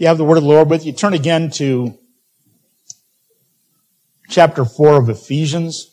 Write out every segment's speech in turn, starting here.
you have the word of the Lord with you, turn again to chapter 4 of Ephesians.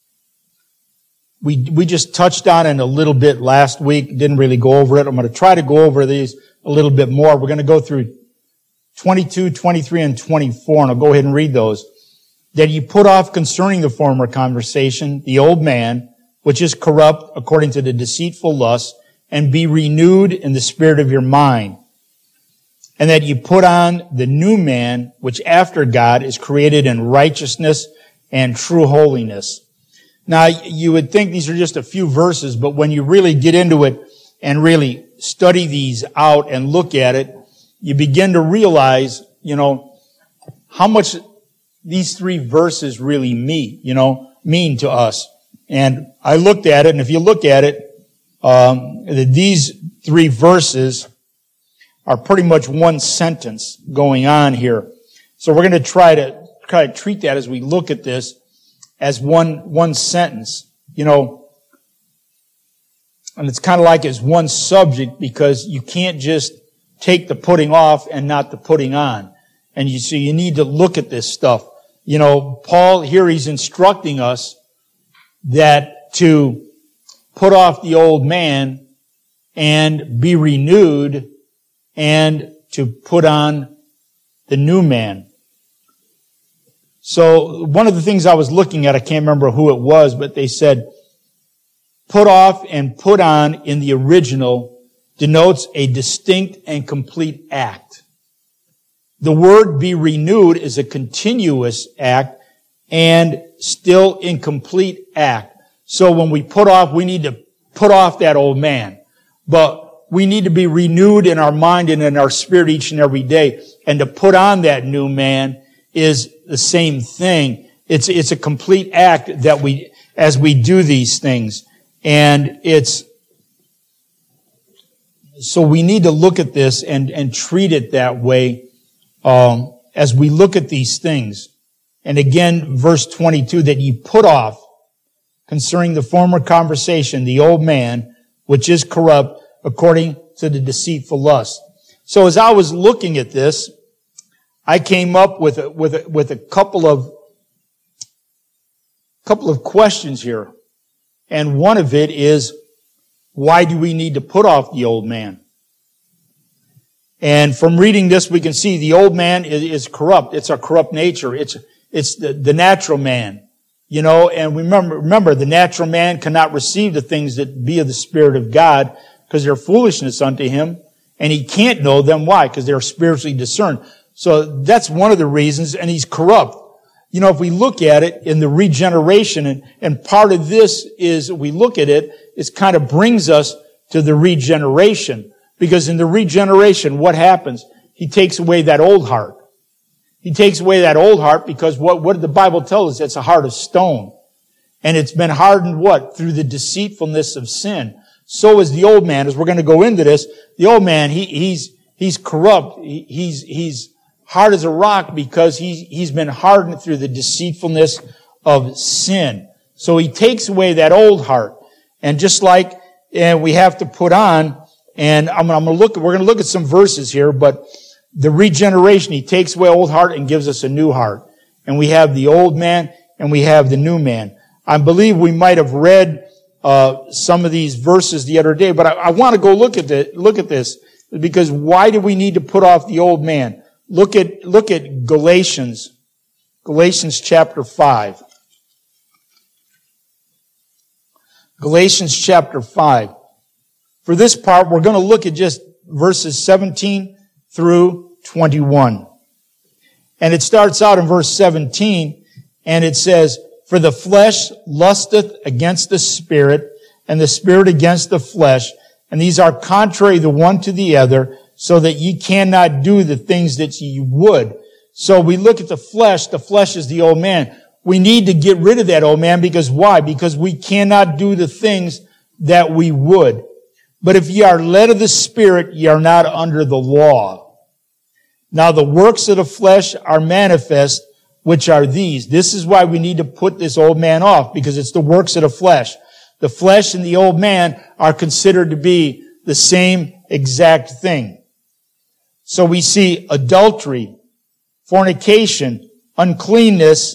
We just touched on it a little bit last week, didn't really go over it. I'm going to try to go over these a little bit more. We're going to go through 22, 23, and 24, and I'll go ahead and read those. That you put off concerning the former conversation, the old man, which is corrupt according to the deceitful lust, and be renewed in the spirit of your mind. And that you put on the new man, which after God is created in righteousness and true holiness. Now, you would think these are just a few verses, but when you really get into it and really study these out and look at it, you begin to realize, how much these three verses really mean to us. And I looked at it, and if you look at it, these three verses are pretty much one sentence going on here. So we're going to try to treat that as we look at this as one sentence, and it's kind of like as one subject, because you can't just take the putting off and not the putting on. And so you need to look at this stuff. Paul here, he's instructing us that to put off the old man and be renewed and to put on the new man. So one of the things I was looking at, I can't remember who it was, but they said, put off and put on in the original denotes a distinct and complete act. The word be renewed is a continuous act and still incomplete act. So when we put off, we need to put off that old man. But we need to be renewed in our mind and in our spirit each and every day. And to put on that new man is the same thing. It's a complete act that as we do these things. And so we need to look at this and treat it that way, as we look at these things. And again, verse 22, that you put off concerning the former conversation, the old man, which is corrupt according to the deceitful lust. So as I was looking at this, I came up with a couple of questions here. And one of it is, why do we need to put off the old man? And from reading this, we can see the old man is corrupt. It's our corrupt nature. It's the natural man. And remember, the natural man cannot receive the things that be of the Spirit of God because they're foolishness unto him. And he can't know them. Why? Because they're spiritually discerned. So that's one of the reasons, and he's corrupt. If we look at it in the regeneration, and part of this is, we look at it, it kind of brings us to the regeneration. Because in the regeneration, what happens? He takes away that old heart. He takes away that old heart because what did the Bible tell us? It's a heart of stone. And it's been hardened what? Through the deceitfulness of sin. So is the old man. As we're going to go into this, the old man, he's corrupt. He's hard as a rock because he's been hardened through the deceitfulness of sin. So he takes away that old heart. And just like we have to put on, and we're going to look at some verses here, but the regeneration, he takes away old heart and gives us a new heart. And we have the old man and we have the new man. I believe we might have read some of these verses the other day, but I want to go look at this, because why do we need to put off the old man? Look at Galatians chapter 5. Galatians chapter 5. For this part, we're going to look at just verses 17 through 21. And it starts out in verse 17, and it says, for the flesh lusteth against the Spirit, and the Spirit against the flesh, and these are contrary the one to the other, so that ye cannot do the things that ye would. So we look at the flesh is the old man. We need to get rid of that old man, because why? Because we cannot do the things that we would. But if ye are led of the Spirit, ye are not under the law. Now the works of the flesh are manifest, which are these. This is why we need to put this old man off, because it's the works of the flesh. The flesh and the old man are considered to be the same exact thing. So we see adultery, fornication, uncleanness,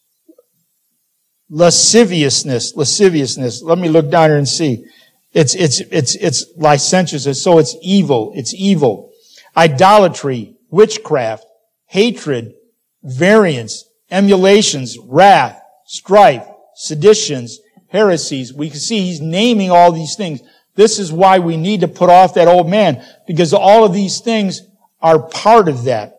lasciviousness. Let me look down here and see. It's licentiousness. So it's evil. It's evil. Idolatry, witchcraft, hatred, variance, emulations, wrath, strife, seditions, heresies. We can see he's naming all these things. This is why we need to put off that old man, because all of these things are part of that.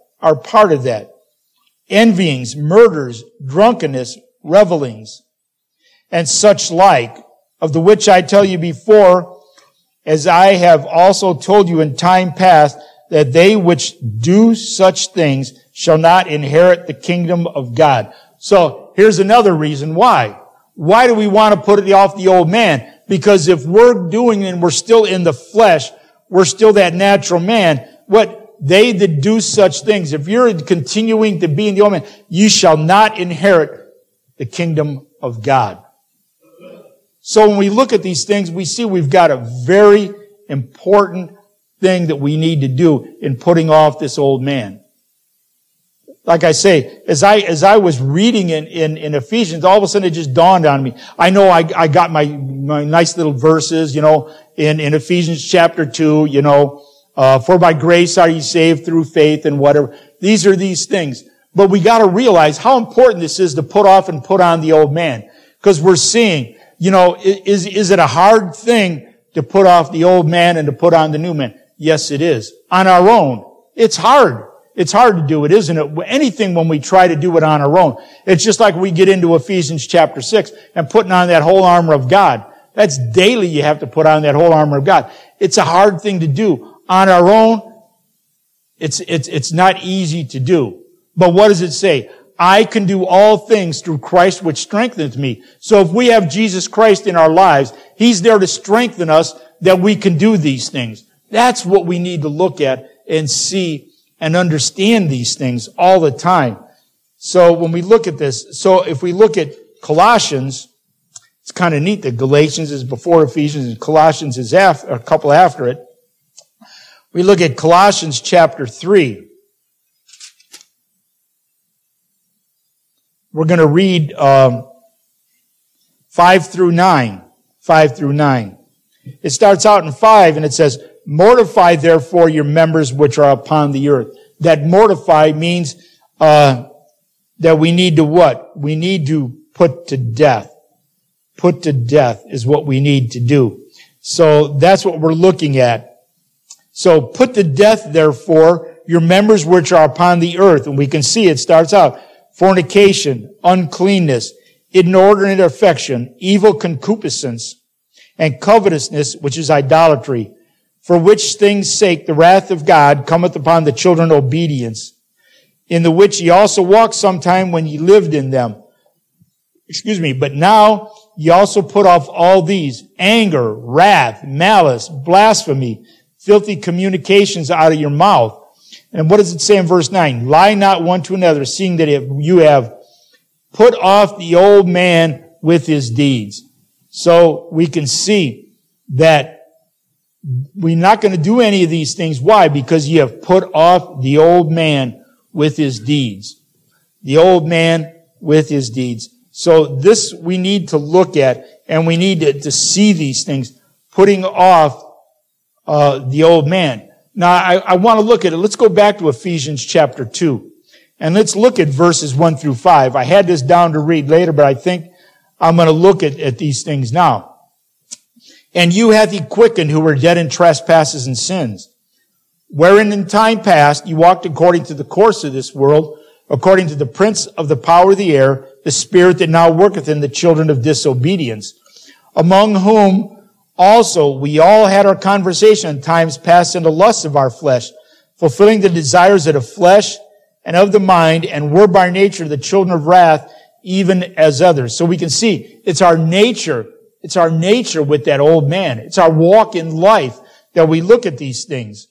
Envyings, murders, drunkenness, revelings, and such like, of the which I tell you before, as I have also told you in time past, that they which do such things shall not inherit the kingdom of God. So here's another reason why. Why do we want to put it off the old man? Because if we're doing and we're still in the flesh, we're still that natural man. What they that do such things, if you're continuing to be in the old man, you shall not inherit the kingdom of God. So when we look at these things, we see we've got a very important thing that we need to do in putting off this old man. Like I say, as I was reading in Ephesians, all of a sudden it just dawned on me. I know I got my nice little verses, in Ephesians chapter 2, for by grace are ye saved through faith and whatever. These are these things. But we gotta realize how important this is to put off and put on the old man. Because we're seeing, is it a hard thing to put off the old man and to put on the new man? Yes, it is. On our own. It's hard. It's hard to do it, isn't it? Anything when we try to do it on our own. It's just like we get into Ephesians chapter 6 and putting on that whole armor of God. That's daily you have to put on that whole armor of God. It's a hard thing to do. On our own, it's not easy to do. But what does it say? I can do all things through Christ which strengthens me. So if we have Jesus Christ in our lives, He's there to strengthen us that we can do these things. That's what we need to look at and see and understand these things all the time. So when we look at this, so if we look at Colossians, it's kind of neat that Galatians is before Ephesians and Colossians is a couple after it. We look at Colossians chapter 3. We're going to read 5 through 9. 5 through 9. It starts out in 5 and it says, mortify therefore your members which are upon the earth. That mortify means that we need to what? We need to put to death. Put to death is what we need to do. So that's what we're looking at. So put to death therefore your members which are upon the earth. And we can see it starts out fornication, uncleanness, inordinate affection, evil concupiscence, and covetousness, which is idolatry. For which things' sake the wrath of God cometh upon the children of obedience, in the which ye also walked sometime when ye lived in them. But now ye also put off all these: anger, wrath, malice, blasphemy, filthy communications out of your mouth. And what does it say in verse 9? Lie not one to another, seeing that you have put off the old man with his deeds. So we can see that we're not going to do any of these things. Why? Because you have put off the old man with his deeds. The old man with his deeds. So this we need to look at, and we need to see these things, putting off the old man. Now, I want to look at it. Let's go back to Ephesians chapter 2. And let's look at verses 1 through 5. I had this down to read later, but I think I'm going to look at these things now. And you hath he quickened who were dead in trespasses and sins, wherein in time past you walked according to the course of this world, according to the prince of the power of the air, the spirit that now worketh in the children of disobedience, among whom also we all had our conversation in times past in the lusts of our flesh, fulfilling the desires of the flesh and of the mind, and were by nature the children of wrath, even as others. So we can see it's our nature. It's our nature with that old man. It's our walk in life that we look at these things.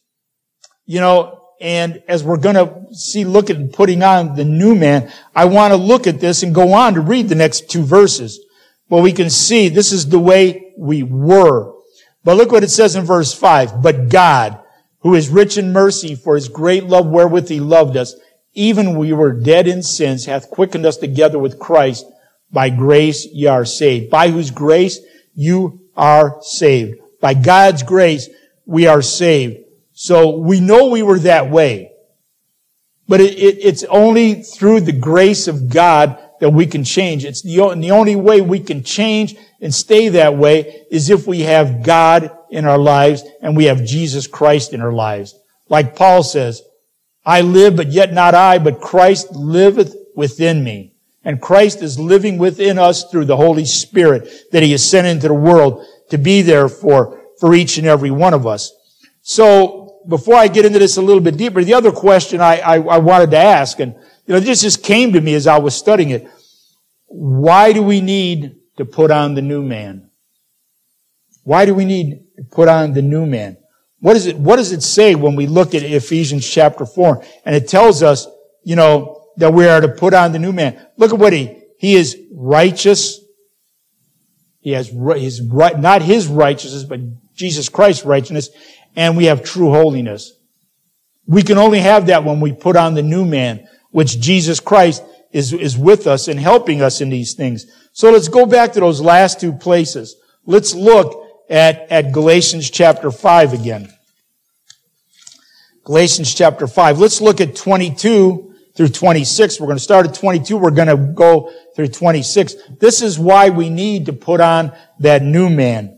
And as we're going to see, look at putting on the new man, I want to look at this and go on to read the next 2 verses. Well, we can see this is the way we were. But look what it says in verse 5. But God, who is rich in mercy for his great love wherewith he loved us, even when we were dead in sins, hath quickened us together with Christ. By grace ye are saved. By whose grace you are saved. By God's grace we are saved. So we know we were that way. But it's only through the grace of God that we can change. It's the only way we can change and stay that way is if we have God in our lives and we have Jesus Christ in our lives. Like Paul says, I live, but yet not I, but Christ liveth within me. And Christ is living within us through the Holy Spirit that he has sent into the world to be there for each and every one of us. So, before I get into this a little bit deeper, the other question I wanted to ask, and this just came to me as I was studying it. Why do we need to put on the new man? Why do we need to put on the new man? What does it say when we look at Ephesians chapter 4? And it tells us, that we are to put on the new man. Look at what he is righteous. He has not his righteousness, but Jesus Christ's righteousness. And we have true holiness. We can only have that when we put on the new man, which Jesus Christ is with us and helping us in these things. So let's go back to those last two places. Let's look at Galatians chapter 5 again. Galatians chapter 5. Let's look at 22 through 26. We're going to start at 22. We're going to go through 26. This is why we need to put on that new man.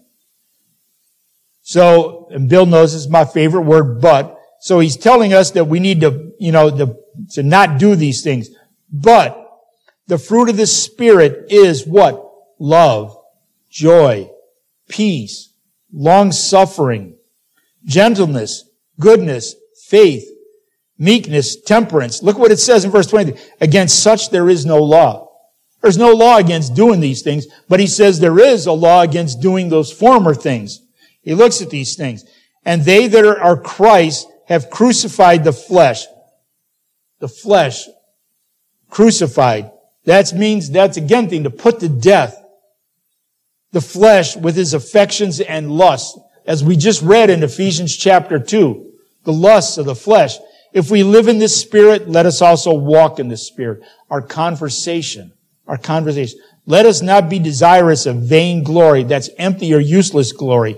So, and Bill knows this is my favorite word, but. So he's telling us that we need to, to not do these things. But the fruit of the Spirit is what? Love, joy, peace, long-suffering, gentleness, goodness, faith, meekness, temperance. Look what it says in verse 23. Against such there is no law. There's no law against doing these things, but he says there is a law against doing those former things. He looks at these things. And they that are Christ have crucified the flesh. The flesh. Crucified. That's again thing to put to death. The flesh with his affections and lusts. As we just read in Ephesians chapter 2. The lusts of the flesh. If we live in this Spirit, let us also walk in the Spirit. Our conversation. Let us not be desirous of vain glory. That's empty or useless glory.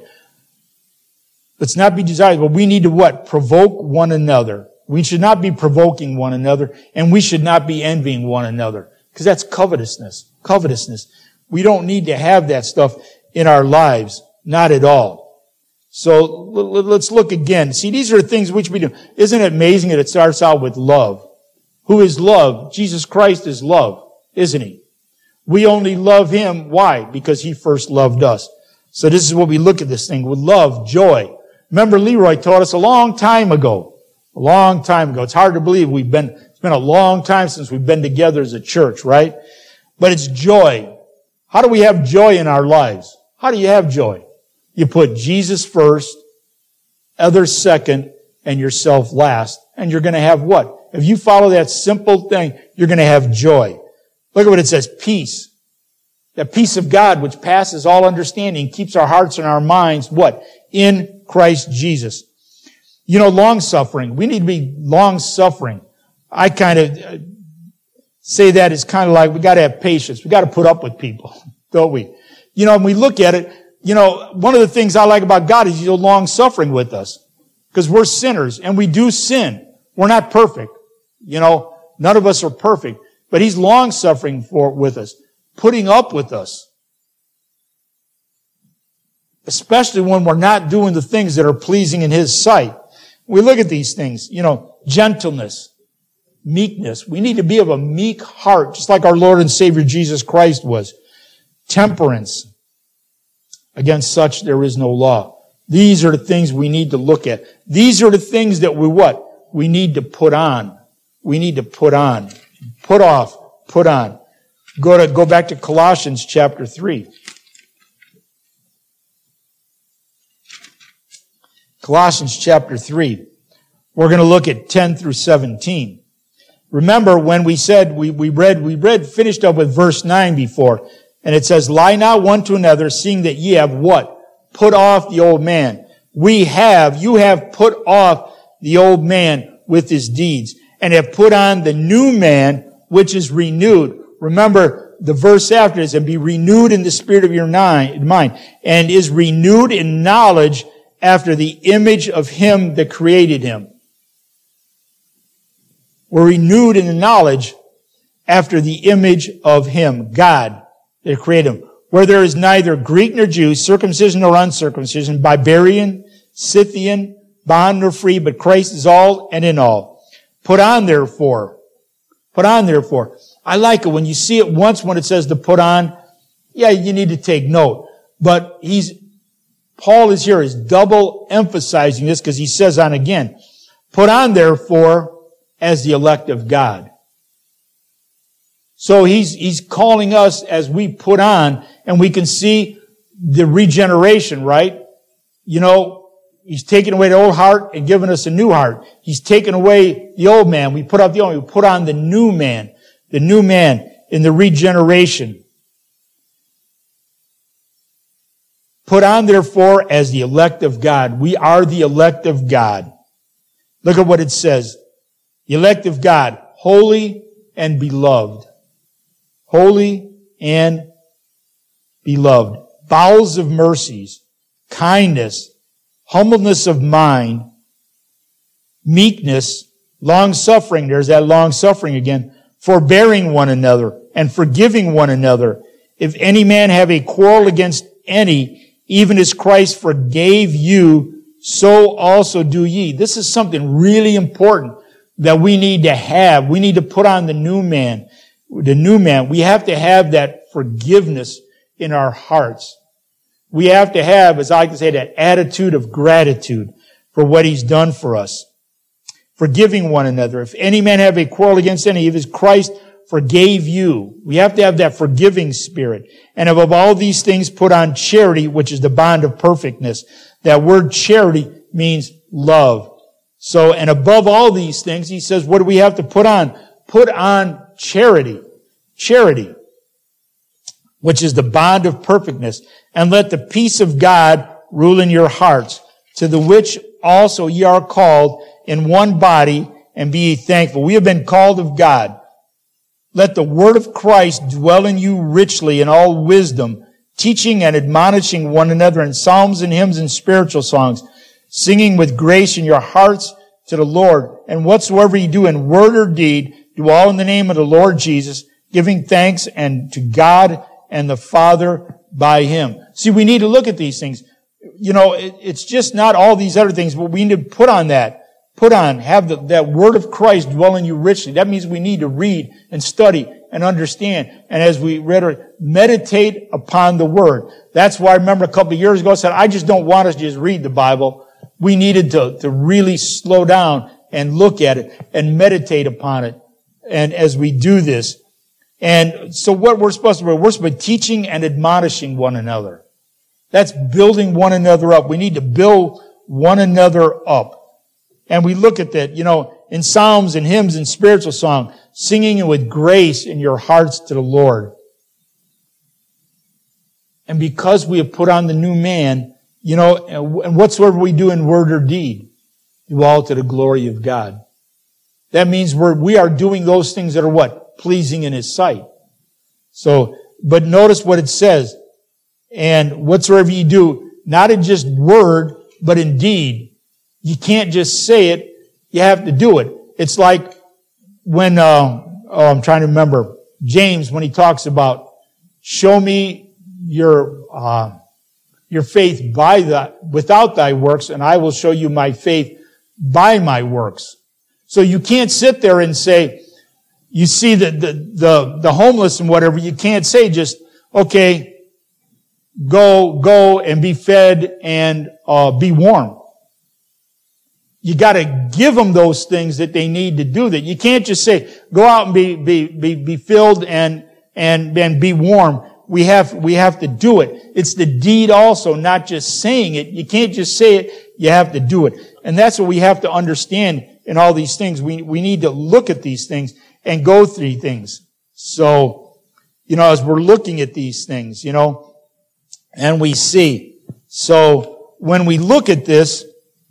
Let's not be desirous, but we need to what? Provoke one another. We should not be provoking one another, and we should not be envying one another. Because that's covetousness. We don't need to have that stuff in our lives. Not at all. So let's look again. See, these are things which we do. Isn't it amazing that it starts out with love? Who is love? Jesus Christ is love, isn't he? We only love him. Why? Because he first loved us. So this is what we look at this thing with love, joy. Remember, Leroy taught us a long time ago. It's hard to believe it's been a long time since we've been together as a church, right? But it's joy. How do we have joy in our lives? How do you have joy? You put Jesus first, others second, and yourself last. And you're going to have what? If you follow that simple thing, you're going to have joy. Look at what it says, peace. The peace of God, which passes all understanding, keeps our hearts and our minds, what? In Christ Jesus. Long-suffering. We need to be long-suffering. I kind of say that it's kind of like we got to have patience. We got to put up with people, don't we? When we look at it, one of the things I like about God is he's long-suffering with us. Because we're sinners, and we do sin. We're not perfect. None of us are perfect. But he's long-suffering with us. Putting up with us. Especially when we're not doing the things that are pleasing in his sight. We look at these things, gentleness, meekness. We need to be of a meek heart, just like our Lord and Savior Jesus Christ was. Temperance. Against such there is no law. These are the things we need to look at. These are the things that we need to put on. We need to put on. Put off, put on. Go back to Colossians chapter 3. Colossians chapter 3. We're going to look at 10 through 17. Remember when we said, finished up with verse 9 before, and it says, lie not one to another, seeing that ye have what? Put off the old man you have put off the old man with his deeds and have put on the new man, which is renewed. Remember the verse after is, and be renewed in the spirit of your mind, and is renewed in knowledge after the image of him that created him. We're renewed in the knowledge after the image of him, God, that created him. Where there is neither Greek nor Jew, circumcision nor uncircumcision, barbarian, Scythian, bond nor free, but Christ is all and in all. Put on therefore. I like it when you see it once when it says to put on. Yeah, you need to take note. But Paul is double emphasizing this because he says on again, put on therefore as the elect of God. So he's calling us as we put on, and we can see the regeneration, right? You know, he's taken away the old heart and given us a new heart. He's taken away the old man. We put out the old man. We put on the new man in the regeneration. Put on, therefore, as the elect of God. We are the elect of God. Look at what it says. The elect of God, holy and beloved. Holy and beloved. Bowels of mercies, kindness, humbleness of mind, meekness, long-suffering. There's that long-suffering again. Forbearing one another and forgiving one another. If any man have a quarrel against any, even as Christ forgave you, so also do ye. This is something really important that we need to have. We need to put on the new man. The new man. We have to have that forgiveness in our hearts. We have to have, as I like to say, that attitude of gratitude for what he's done for us. Forgiving one another. If any man have a quarrel against any, even as Christ forgave you. We have to have that forgiving spirit. And above all these things, put on charity, which is the bond of perfectness. That word charity means love. So, and above all these things, he says, what do we have to put on? Put on charity. Charity, which is the bond of perfectness. And let the peace of God rule in your hearts, to the which also ye are called in one body, and be ye thankful. We have been called of God. Let the word of Christ dwell in you richly in all wisdom, teaching and admonishing one another in psalms and hymns and spiritual songs, singing with grace in your hearts to the Lord. And whatsoever ye do in word or deed, do all in the name of the Lord Jesus, giving thanks and to God and the Father by him. See, we need to look at these things. You know, it's just not all these other things, but we need to put on that. Have that word of Christ dwell in you richly. That means we need to read and study and understand. And as we read, meditate upon the word. That's why I remember a couple of years ago I said, I just don't want us to just read the Bible. We needed to really slow down and look at it and meditate upon it. And as we do this. And so what we're supposed to do, we're supposed to be teaching and admonishing one another. That's building one another up. We need to build one another up. And we look at that, you know, in psalms and hymns and spiritual song, singing with grace in your hearts to the Lord. And because we have put on the new man, you know, and whatsoever we do in word or deed, do all to the glory of God. That means we are doing those things that are what? Pleasing in his sight. So, but notice what it says. And whatsoever you do, not in just word, but in deed. You can't just say it, you have to do it. It's like when, I'm trying to remember, James, when he talks about, show me your faith without thy works, and I will show you my faith by my works. So you can't sit there and say, you see the homeless and whatever, you can't say just, okay, go and be fed and be warm. You got to give them those things that they need to do that. You can't just say, go out and be filled and be warm. We have to do it. It's the deed also, not just saying it. You can't just say it. You have to do it. And that's what we have to understand in all these things. We need to look at these things and go through things. So, you know, as we're looking at these things, you know, and we see. So, when we look at this,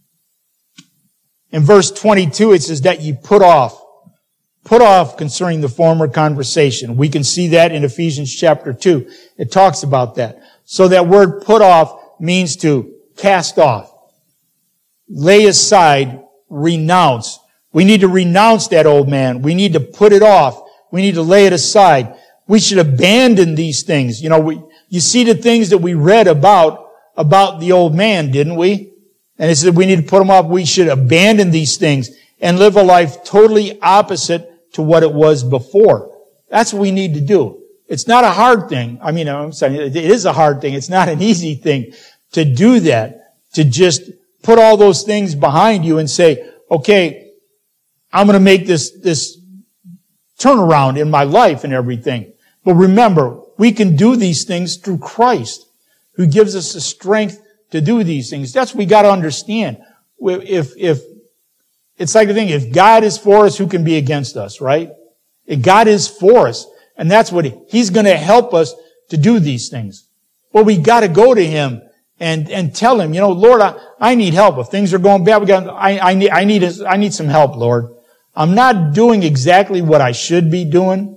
in verse 22, it says that you put off concerning the former conversation. We can see that in Ephesians chapter 2. It talks about that. So that word put off means to cast off, lay aside, renounce. We need to renounce that old man. We need to put it off. We need to lay it aside. We should abandon these things. You see the things that we read about the old man, didn't we? And it said we need to put them off. We should abandon these things and live a life totally opposite to what it was before. That's what we need to do. It's not a hard thing. I'm saying it is a hard thing. It's not an easy thing to do that, to just put all those things behind you and say, okay, I'm going to make this turnaround in my life and everything. But remember, we can do these things through Christ, who gives us the strength to do these things. That's what we got to understand. If it's like the thing, if God is for us, who can be against us, right? If God is for us, and that's what He's going to help us to do these things. Well, we got to go to Him and tell Him, Lord, I need help. If things are going bad, I need some help, Lord. I'm not doing exactly what I should be doing.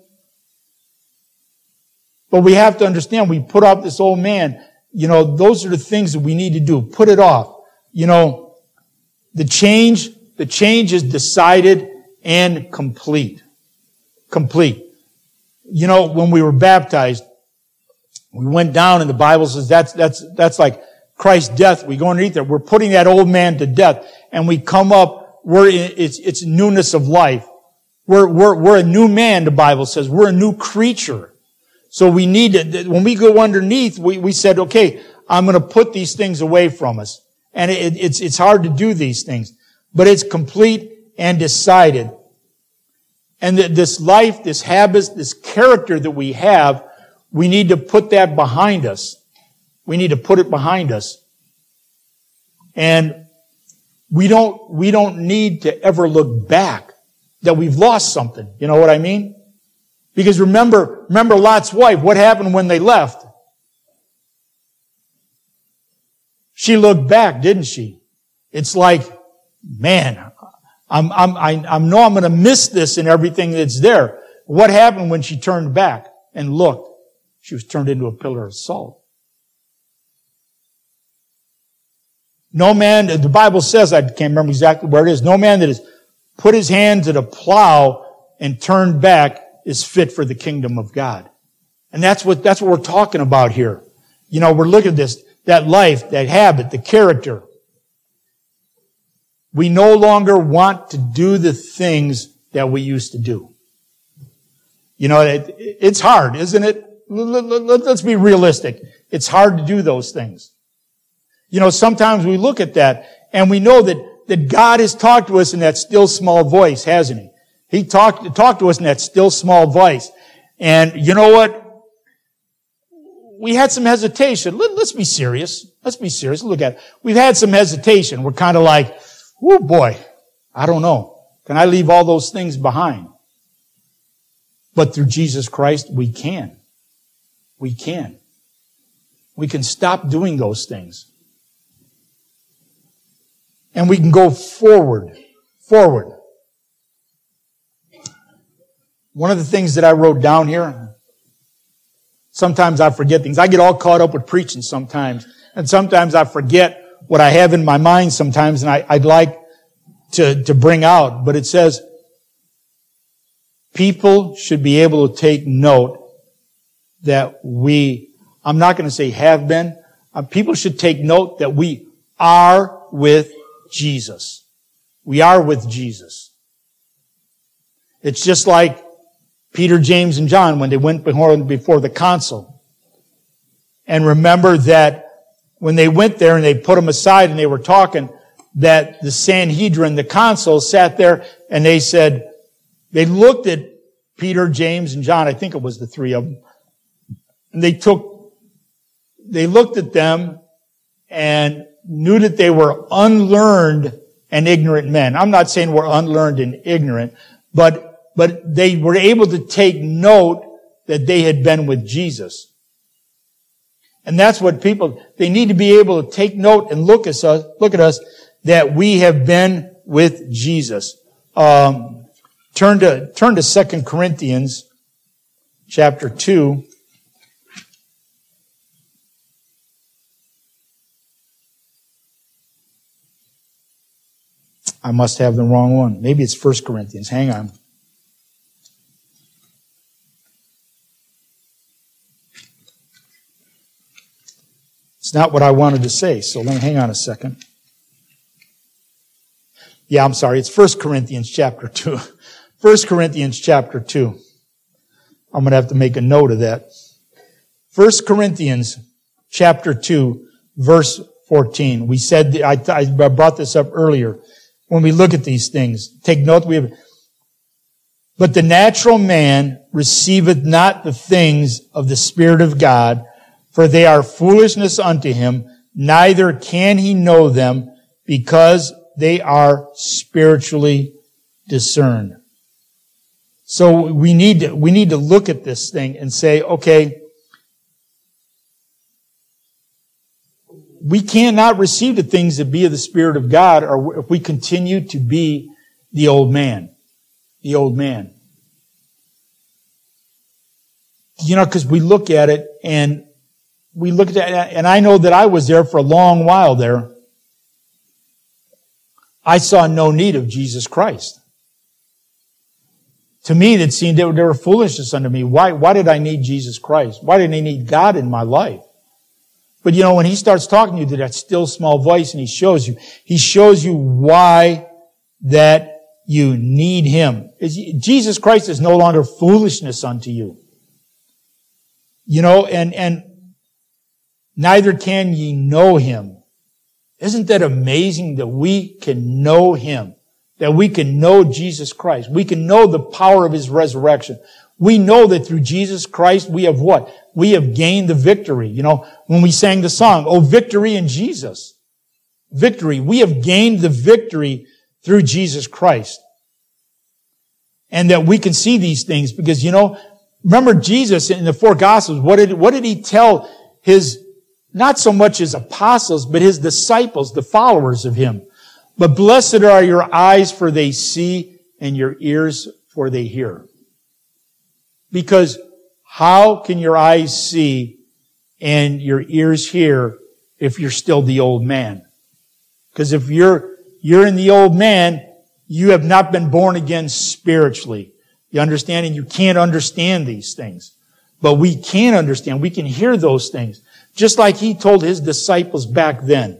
But we have to understand, we put off this old man. Those are the things that we need to do. Put it off. The change is decided and complete. Complete. When we were baptized, we went down and the Bible says that's like Christ's death. We go underneath there. We're putting that old man to death and we come up, it's newness of life. We're a new man, the Bible says. We're a new creature. So we need to, when we go underneath, we said, okay, I'm going to put these things away from us. And it's hard to do these things, but it's complete and decided. And this life, this habits, this character that we have, we need to put that behind us. We need to put it behind us. And we don't need to ever look back that we've lost something. You know what I mean? Because remember Lot's wife, what happened when they left? She looked back, didn't she? It's like, man, I know I'm going to miss this and everything that's there. What happened when she turned back and looked? She was turned into a pillar of salt. No man, the Bible says, I can't remember exactly where it is, no man that has put his hand to the plow and turned back is fit for the kingdom of God. And that's what we're talking about here. We're looking at this, that life, that habit, the character. We no longer want to do the things that we used to do. It's hard, isn't it? Let's be realistic. It's hard to do those things. Sometimes we look at that and we know that God has talked to us in that still small voice, hasn't He? He talked to us in that still small voice. And you know what? We had some hesitation. Let's be serious. Let's be serious. Look at it. We've had some hesitation. We're kind of like, oh boy, I don't know. Can I leave all those things behind? But through Jesus Christ, we can. We can. We can stop doing those things. And we can go forward. Forward. One of the things that I wrote down here, sometimes I forget things. I get all caught up with preaching sometimes. And sometimes I forget what I have in my mind sometimes and I'd like to bring out. But it says, people should be able to take note that I'm not going to say have been, people should take note that we are with Jesus. We are with Jesus. It's just like Peter, James, and John when they went before the council. And remember that when they went there and they put them aside and they were talking, that the Sanhedrin, the council, sat there and they said, they looked at Peter, James, and John, I think it was the three of them, and they looked at them and knew that they were unlearned and ignorant men. I'm not saying we're unlearned and ignorant, but they were able to take note that they had been with Jesus. And that's what people, they need to be able to take note and look at us that we have been with Jesus. Turn to 2 Corinthians chapter 2. I must have the wrong one. Maybe it's 1 Corinthians. Hang on. It's not what I wanted to say, so let me hang on a second. Yeah, I'm sorry. It's 1 Corinthians chapter 2. 1 Corinthians chapter 2. I'm going to have to make a note of that. 1 Corinthians chapter 2, verse 14. We said, I brought this up earlier. When we look at these things, take note, but the natural man receiveth not the things of the Spirit of God, for they are foolishness unto him, neither can he know them, because they are spiritually discerned. So we need to look at this thing and say, okay, we cannot receive the things that be of the Spirit of God, or if we continue to be the old man. The old man. Because we look at it and we look at that, and I know that I was there for a long while there. I saw no need of Jesus Christ. To me, it seemed they were foolishness unto me. Why did I need Jesus Christ? Why did I need God in my life? But when he starts talking to you to that still small voice and he shows you why that you need him. Jesus Christ is no longer foolishness unto you. And neither can ye know him. Isn't that amazing that we can know him? That we can know Jesus Christ. We can know the power of his resurrection. We know that through Jesus Christ we have what? We have gained the victory. When we sang the song, "Oh, victory in Jesus." Victory. We have gained the victory through Jesus Christ. And that we can see these things because, remember Jesus in the four Gospels, what did he tell his, not so much his apostles, but his disciples, the followers of him? But blessed are your eyes, for they see, and your ears, for they hear. Because how can your eyes see and your ears hear if you're still the old man? Because if you're in the old man, you have not been born again spiritually. You understand? And you can't understand these things. But we can understand. We can hear those things. Just like he told his disciples back then.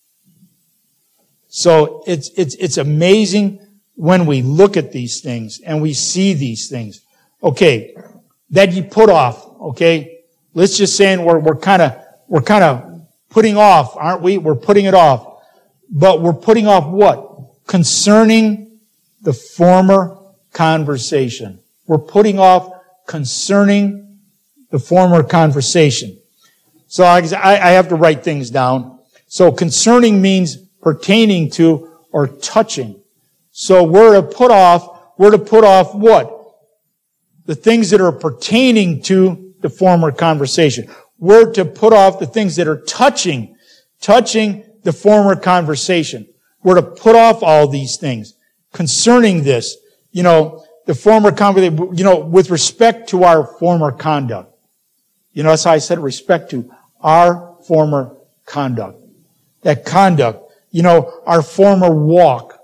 So it's amazing when we look at these things and we see these things. Okay, that you put off, okay? Let's just say we're kind of putting off, aren't we? We're putting it off. But we're putting off what? Concerning the former conversation. We're putting off concerning the former conversation. So I have to write things down. So concerning means pertaining to or touching. So we're to put off what? The things that are pertaining to the former conversation. We're to put off the things that are touching the former conversation. We're to put off all these things concerning this, the former conversation, with respect to our former conduct. That's how I said respect to our former conduct. That conduct, our former walk.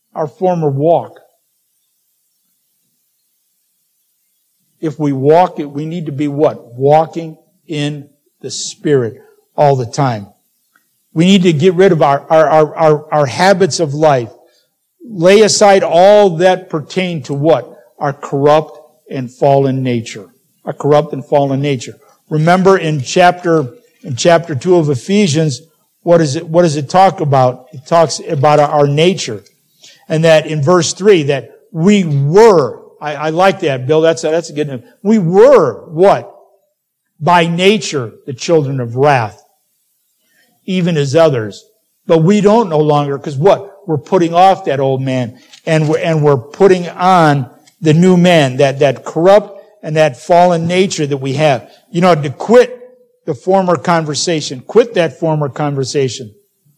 If we walk it, we need to be what? Walking in the Spirit all the time. We need to get rid of our habits of life. Lay aside all that pertain to what? Our corrupt and fallen nature. Our corrupt and fallen nature. Remember in chapter 2 of Ephesians, what does it talk about? It talks about our nature. And that in verse 3, that we were, I like that, Bill. That's a good name. We were what? By nature, the children of wrath, even as others. But we don't no longer, because what? We're putting off that old man, and we're putting on the new man, that corrupt and that fallen nature that we have. To quit the former conversation. Quit that former conversation.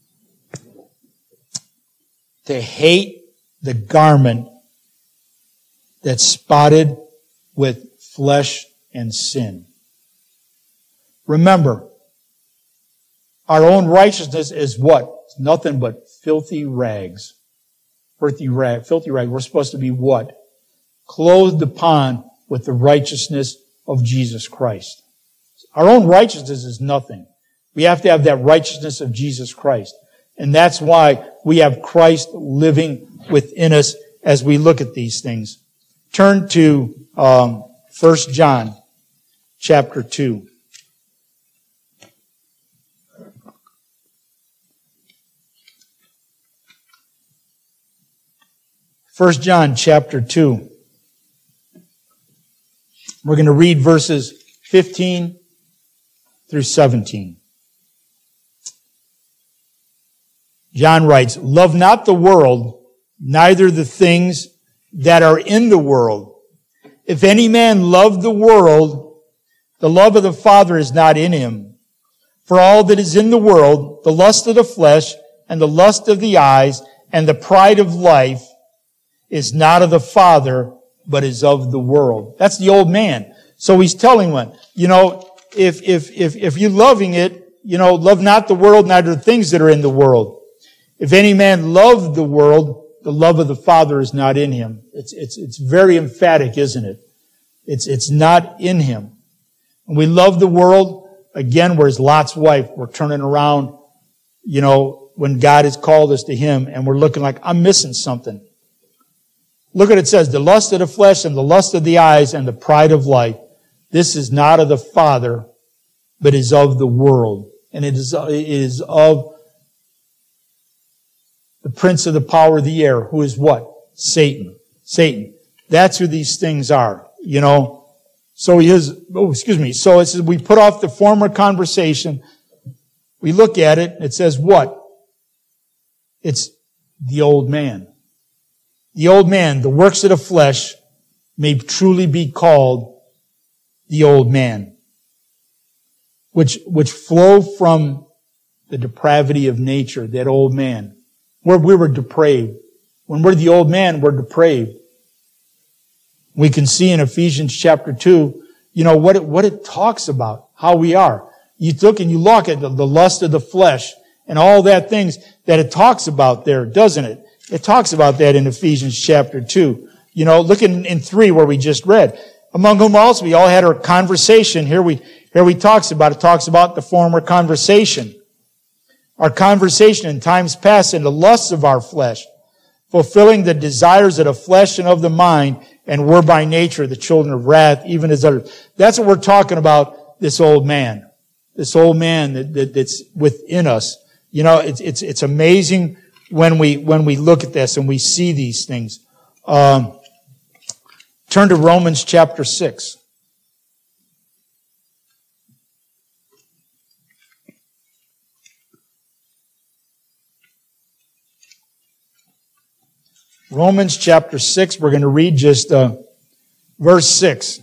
To hate the garment that's spotted with flesh and sin. Remember, our own righteousness is what? It's nothing but filthy rags. Filthy rag. We're supposed to be what? Clothed upon with the righteousness of Jesus Christ. Our own righteousness is nothing. We have to have that righteousness of Jesus Christ. And that's why we have Christ living within us as we look at these things. Turn to 1 John chapter 2. 1 John chapter 2. We're going to read verses 15 through 17. John writes, "Love not the world, neither the things that are in the world. If any man love the world, the love of the Father is not in him. For all that is in the world, the lust of the flesh, and the lust of the eyes, and the pride of life, is not of the Father, but is of the world." That's the old man. So he's telling one, if you're loving it, love not the world, neither the things that are in the world. If any man love the world, the love of the Father is not in him. It's very emphatic, isn't it? It's not in him. And we love the world, again, whereas Lot's wife, we're turning around, when God has called us to him, and we're looking like, I'm missing something. Look what it says, the lust of the flesh and the lust of the eyes and the pride of life. This is not of the Father, but is of the world. And it is of the prince of the power of the air, who is what? Satan. That's who these things are, So So it says we put off the former conversation. We look at it, it says what? It's the old man. The old man, the works of the flesh, may truly be called the old man, which flow from the depravity of nature, that old man. Where we were depraved. When we're the old man, we're depraved. We can see in Ephesians chapter 2, what it talks about, how we are. You look and you look at the lust of the flesh and all that things that it talks about there, doesn't it? It talks about that in Ephesians chapter 2. Look in 3 where we just read. Among whom also we all had our conversation. Here we talks about the former conversation. Our conversation in times past in the lusts of our flesh, fulfilling the desires of the flesh and of the mind, and were by nature the children of wrath, even as others. That's what we're talking about, this old man. This old man that's within us. It's amazing when we look at this and we see these things. Turn to Romans chapter 6. Romans chapter 6, we're going to read just verse 6.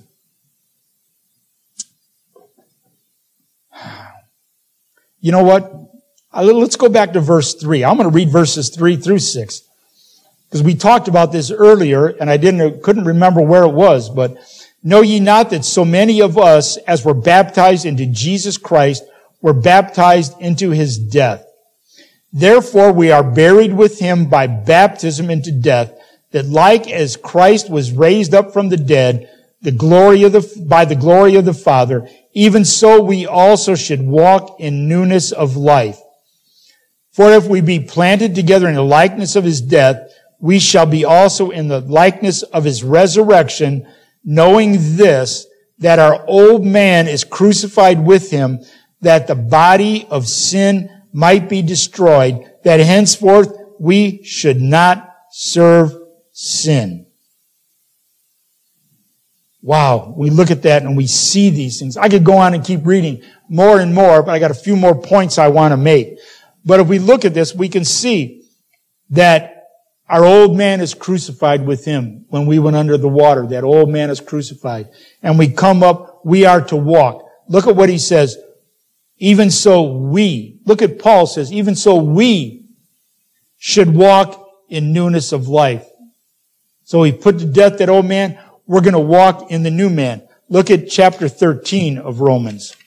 You know what? Let's go back to verse 3. I'm going to read verses 3 through 6. Because we talked about this earlier, and I couldn't remember where it was, but know ye not that so many of us, as were baptized into Jesus Christ, were baptized into his death? Therefore we are buried with him by baptism into death, that like as Christ was raised up from the dead, by the glory of the Father, even so we also should walk in newness of life. For if we be planted together in the likeness of his death, we shall be also in the likeness of his resurrection, knowing this, that our old man is crucified with him, that the body of sin might be destroyed, that henceforth we should not serve sin. Wow, we look at that and we see these things. I could go on and keep reading more and more, but I got a few more points I want to make. But if we look at this, we can see that our old man is crucified with him. When we went under the water, that old man is crucified. And we come up, we are to walk. Look at what he says. even so we, look at Paul says, even so we should walk in newness of life. So he put to death that old man. We're going to walk in the new man. Look at chapter 13 of Romans.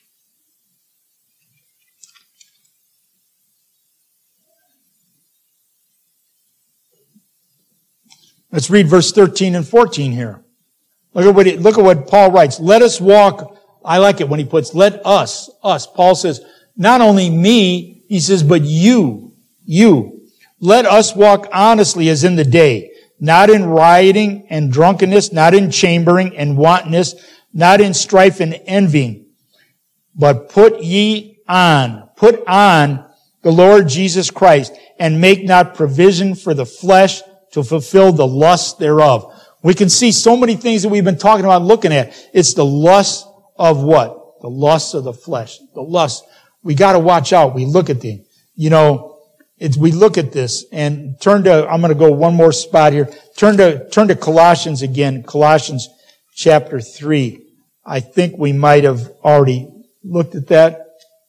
Let's read verse 13 and 14 here. Look at what Paul writes. Let us walk. I like it when he puts, let us. Paul says, not only me, he says, but you. Let us walk honestly as in the day, not in rioting and drunkenness, not in chambering and wantonness, not in strife and envying, but put on the Lord Jesus Christ, and make not provision for the flesh to fulfill the lust thereof. We can see so many things that we've been talking about, looking at. It's the lust of what? The lust of the flesh. The lust. We got to watch out. We look at we look at this and I'm going to go one more spot here. Turn to Colossians again. Colossians chapter 3. I think we might have already looked at that.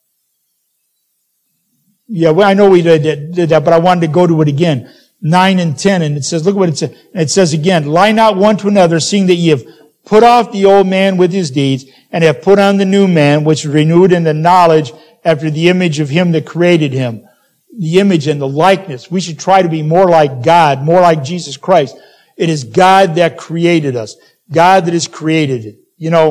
Yeah, well, I know we did that, but I wanted to go to it again. 9 and 10, and it says, look what it says. And it says again, lie not one to another, seeing that ye have put off the old man with his deeds, and have put on the new man, which is renewed in the knowledge after the image of him that created him. The image and the likeness. We should try to be more like God, more like Jesus Christ. It is God that created us. God that has created it.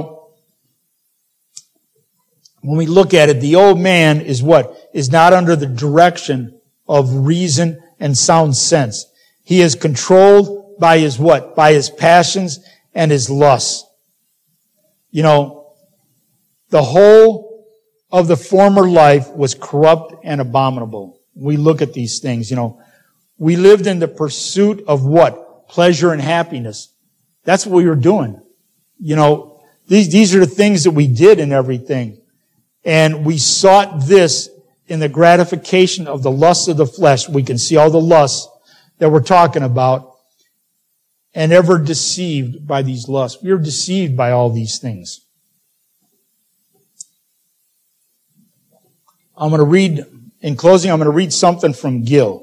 When we look at it, the old man is what? Is not under the direction of reason and sound sense. He is controlled by his what? By his passions and his lusts. The whole of the former life was corrupt and abominable. We look at these things, We lived in the pursuit of what? Pleasure and happiness. That's what we were doing. These are the things that we did and everything. And we sought this in the gratification of the lusts of the flesh. We can see all the lusts that we're talking about, and ever deceived by these lusts. We are deceived by all these things. In closing, I'm going to read something from Gill.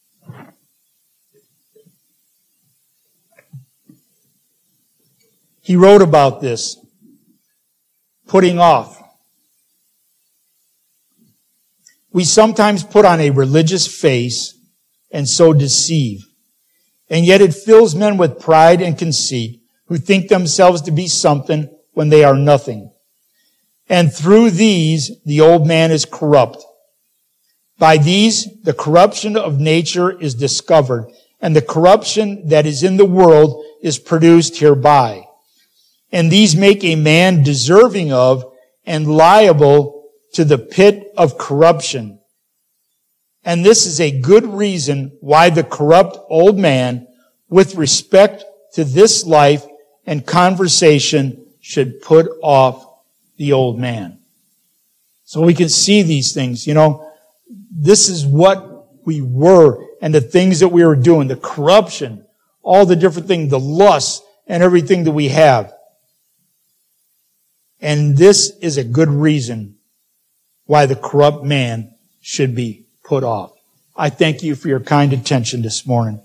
He wrote about this, putting off. We sometimes put on a religious face and so deceive. And yet it fills men with pride and conceit, who think themselves to be something when they are nothing. And through these, the old man is corrupt. By these, the corruption of nature is discovered, and the corruption that is in the world is produced hereby. And these make a man deserving of and liable to the pit of corruption. And this is a good reason why the corrupt old man, with respect to this life and conversation, should put off the old man. So we can see these things, This is what we were and the things that we were doing, the corruption, all the different things, the lust and everything that we have. And this is a good reason why the corrupt man should be put off. I thank you for your kind attention this morning.